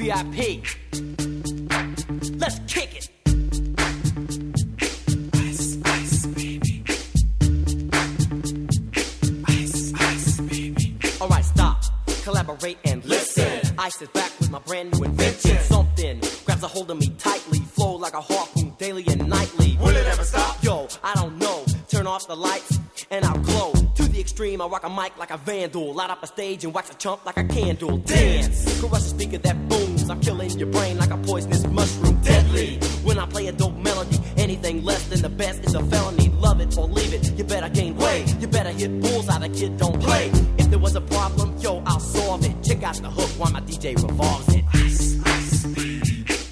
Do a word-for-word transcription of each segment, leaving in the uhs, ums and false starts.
V I P. Let's kick it. Ice, ice, baby. Ice, ice, baby. Alright, stop, collaborate and listen. Ice is back with my brand new invention. Something grabs a hold of me tightly, flow like a harpoon daily and nightly. Will it ever stop? Yo, I don't know. Turn off the lights and I'll glow. To the extreme, I rock a mic like a vandal. Light up a stage and wax a chump like a candle. Dance, crush a speaker that booms. I'm killing your brain like a poisonous mushroom. Deadly, when I play a dope melody. Anything less than the best is a felony. Love it or leave it, you better gain weight. You better hit bullseye, the kid don't play. If there was a problem, yo, I'll solve it. Check out the hook while my D J revolves it. Ice, ice, baby.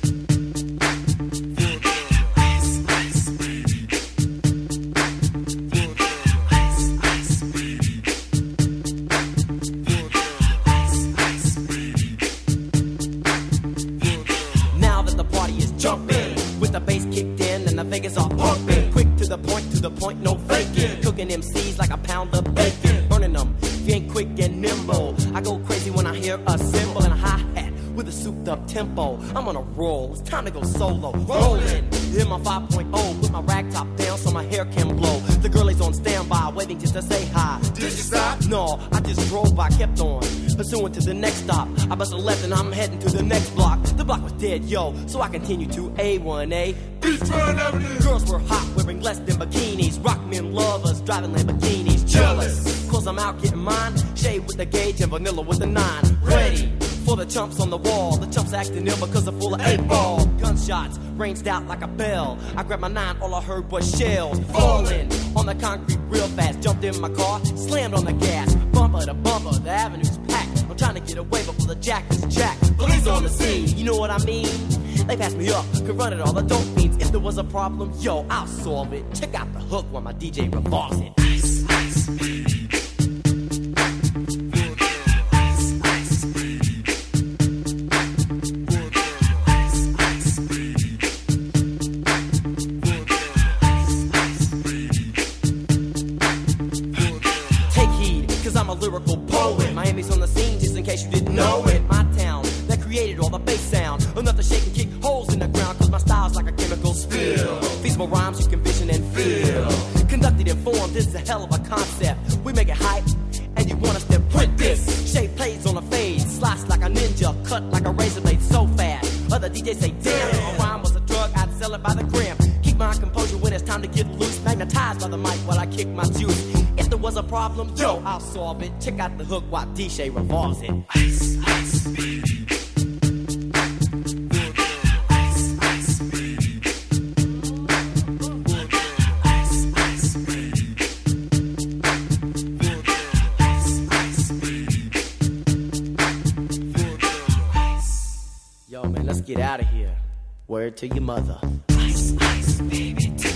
Vegas are pumping, quick to the point, to the point, no faking. Cooking M Cs like a pound of bacon, burning them. If you ain't quick and nimble, I go crazy when I hear a cymbal and a hi-hat with a souped-up tempo. I'm on a roll, it's time to go solo. Rolling, hit my five point oh, put my rag top down so my hair can blow. The girl is on standby, waiting just to say hi. Did you stop? No, I just drove by, kept on pursuing to the next stop. I bust a left and I'm heading to the next block. The block was dead, yo, so I continue to A one A. Beachfront Avenue. Girls were hot, wearing less than bikinis. Rock men lovers, driving Lamborghinis. Jealous, cause I'm out getting mine. Shade with the gauge and vanilla with the nine. Ready for the chumps on the wall. The chumps acting ill because they're full of eight ball. Gunshots ranged out like a bell. I grabbed my nine, all I heard was shells falling on the concrete real fast. Jumped in my car, slammed on the gas. Bumper to bumper, the avenue's packed. I'm trying to get away before the jack is jacked. Police on the scene, you know what I mean? They passed me up, could run it all, the dope fiends. If there was a problem, yo, I'll solve it. Check out the hook while my D J revolves it. Ice, ice, baby. Lyrical poet, Miami's on the scene, just in case you didn't know it. My town that created all the bass sound, enough to shake and kick holes in the ground. Cause my style's like a chemical spill. Feasible rhymes you can vision and feel. Conducted in form, this is a hell of a concept. We make it hype, and you want us to print this. Shape plays on a fade, slice like a ninja, cut like a razor blade so fast. Other D Js say, damn, if a rhyme was a drug, I'd sell it by the gram. Keep my composure when it's time to get loose. Magnetized by the mic while I kick my juice. If there was a problem, yo, I'll solve it. Check out the hook while D J revolves it. Ice, ice, baby. Ice, ice, baby. Ice, ice, baby. Ice, ice, baby. Yo, man, let's get out of here. Word to your mother. Ice, ice, baby.